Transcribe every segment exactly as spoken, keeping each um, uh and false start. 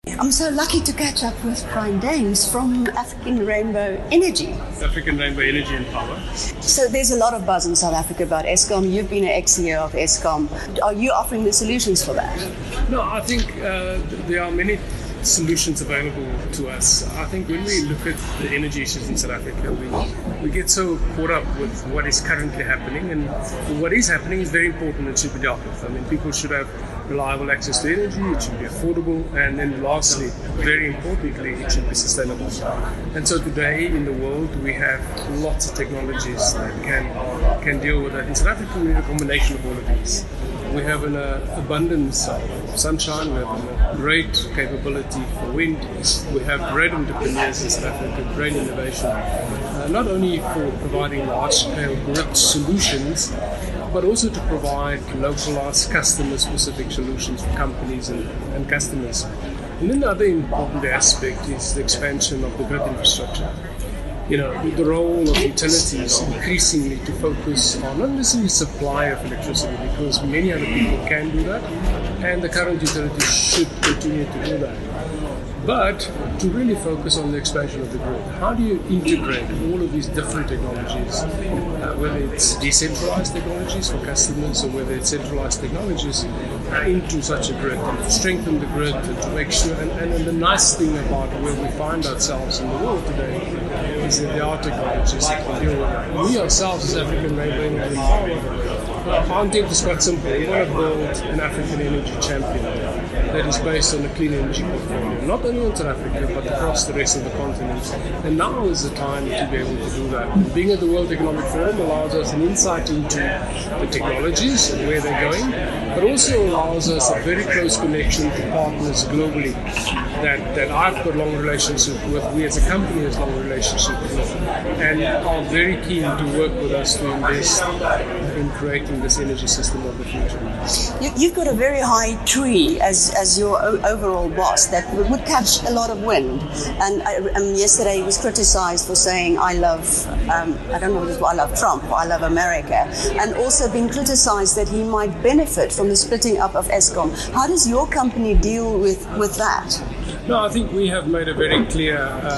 I'm so lucky to catch up with Brian Dames from African Rainbow Energy. African Rainbow Energy and Power. So there's a lot of buzz in South Africa about Eskom. You've been an ex-C E O of Eskom. Are you offering the solutions for that? No, I think uh, there are many solutions available to us. I think when we look at the energy issues in South Africa, we, we get so caught up with what is currently happening, and what is happening is very important and should be dealt with. I mean, people should have reliable access to energy, it should be affordable, and then lastly, very importantly, it should be sustainable. And so today in the world we have lots of technologies that can, can deal with that. In South Africa we need a combination of all of these. We have an uh, abundance of sunshine, we have a great capability for wind, we have great entrepreneurs in South Africa, great innovation, uh, not only for providing large-scale grid solutions, but also to provide localized customer-specific solutions for companies and, and customers. And then the other important aspect is the expansion of the grid infrastructure. You know, the role of utilities increasingly to focus on not necessarily supply of electricity, because many other people can do that, and the current utilities should continue to do that. But to really focus on the expansion of the grid. How do you integrate all of these different technologies, uh, whether it's decentralized technologies for customers or whether it's centralized technologies, uh, into such a grid, and strengthen the grid and to make sure. And, and, and the nice thing about where we find ourselves in the world today is that there are technologies that can deal with that. We ourselves as African Rainbow Energy and Power, our intent is quite simple. We want to build an African energy champion that is based on a clean energy portfolio, not only in South Africa but across the rest of the continent. And now is the time to be able to do that. Being at the World Economic Forum allows us an insight into the technologies and where they're going, but also allows us a very close connection to partners globally that, that I've got long relationship with, we as a company has long relationship with, and are very keen to work with us to invest in creating this energy system of the future. You, you've got a very high tree as as your o- overall boss that would catch a lot of wind. And I, um, yesterday he was criticized for saying, I love, um, I don't know if I love Trump or I love America, and also being criticized that he might benefit from the splitting up of Eskom. How does your company deal with, with that? No, I think we have made a very clear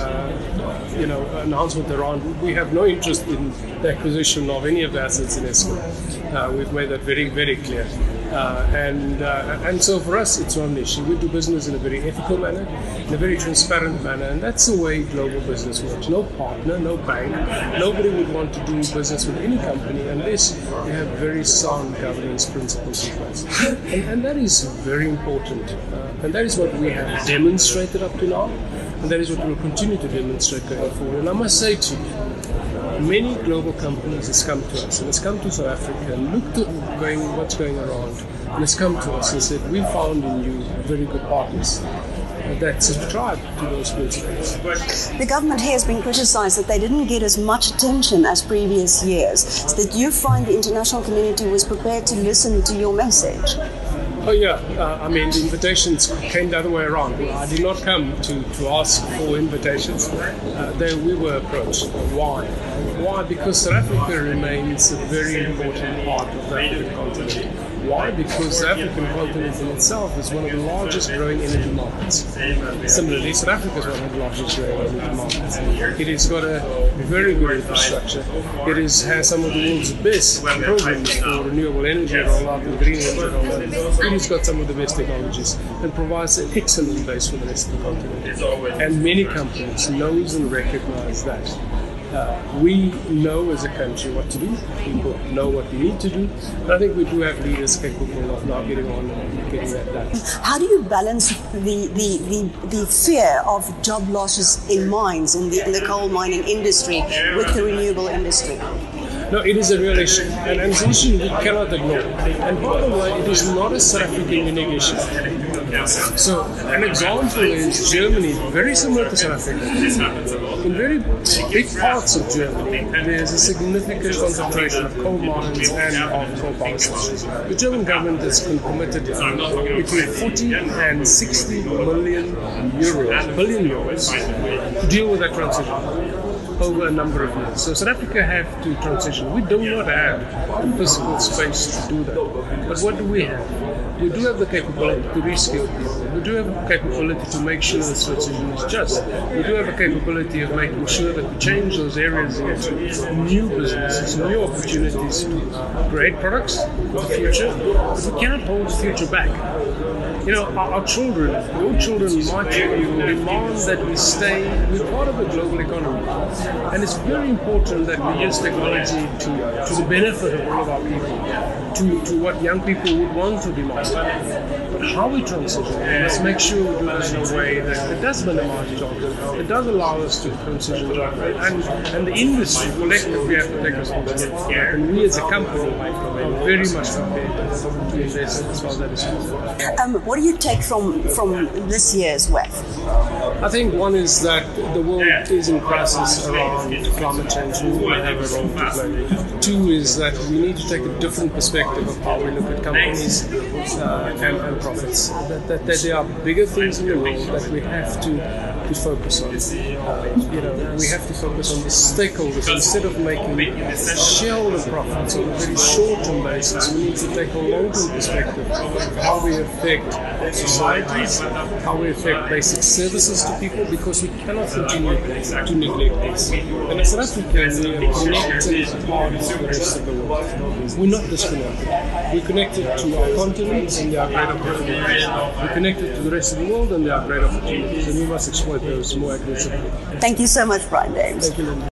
uh, you know, announcement around, we have no interest in the acquisition of any of the assets in Eskom. Uh, we've made that very, very clear. Uh, and uh, and so for us, it's not an issue. We do business in a very ethical manner, in a very transparent manner, and that's the way global business works. No partner, no bank, nobody would want to do business with any company unless they have very sound governance principles in place. And, and that is very important. Uh, and that is what we have demonstrated up to now, and that is what we will continue to demonstrate going forward. And I must say to you, many global companies has come to us and has come to South Africa and looked at going, what's going around, and has come to us and said, we found in you very good partners that subscribe to those principles. The government here has been criticised that they didn't get as much attention as previous years. So did you find the international community was prepared to listen to your message? Oh yeah, uh, I mean the invitations came the other way around. I did not come to, to ask for invitations. Uh, they, we were approached. Why? Why? Because South Africa remains a very important part of the African continent. Why? Because the African continent in itself is one of the largest growing energy markets. Similarly, South Africa is one of the largest growing energy markets. It has got a very good infrastructure. It is, has some of the world's best programs for renewable energy rollout and green energy rollout. It has got some of the best technologies and provides an excellent base for the rest of the continent. And many companies knows and recognize that. Uh, we know as a country what to do, people know what we need to do, and I think we do have leaders capable of now getting on and getting that done. How do you balance the, the, the, the fear of job losses in mines, in the, in the coal mining industry, with the renewable industry? No, it is a real issue, and, and it's an issue we cannot ignore. And bottom line, it is not a South African unique issue. So, an example is Germany, very similar to South Africa. In very big parts of Germany, there's a significant concentration of coal mines and of coal power stations. The German government has committed between forty and sixty million euros, billion euros, to deal with that transition over a number of years. So South Africa have to transition. We do not have the physical space to do that. But what do we have? we do have the capability to reskill people. We do have the capability to make sure the transition is just. We do have the capability of making sure that we change those areas into new businesses, new opportunities to create products for the future. But we cannot hold the future back. You know, our, our children, your children, my children, will demand that we stay, we're part of the global economy. And it's very important that we use technology to, to the benefit of all of our people, to, to what young people would want to demand. But how we transition, we must make sure we do this in a way that it does minimize jobs, it does allow us to transition jobs. And, and the industry, collectively, have to take responsibility. And we as a company are very much prepared to invest as far as that is concerned. Um, what do you take from, from this year's W E F? I think one is that the world is in crisis around climate change and we have a role to play. Two is that we need to take a different perspective of how we look at companies uh, and, and profits. That, that, that there are bigger things in the world that we have to, to focus on. Uh, you know, we have to focus on the stakeholders instead of making shareholder profits on a very short-term basis. We need to take a long-term perspective of how we affect societies, how we affect basic services to people, because we cannot continue to neglect this. And as South Africans, we are connected part of the rest of the world. We're not disconnected. We're connected to our continent and there are great opportunities. We're connected to the rest of the world and there are great opportunities. And we must exploit those more aggressively. Thank you so much, Brian Dames. Thank you, Linda.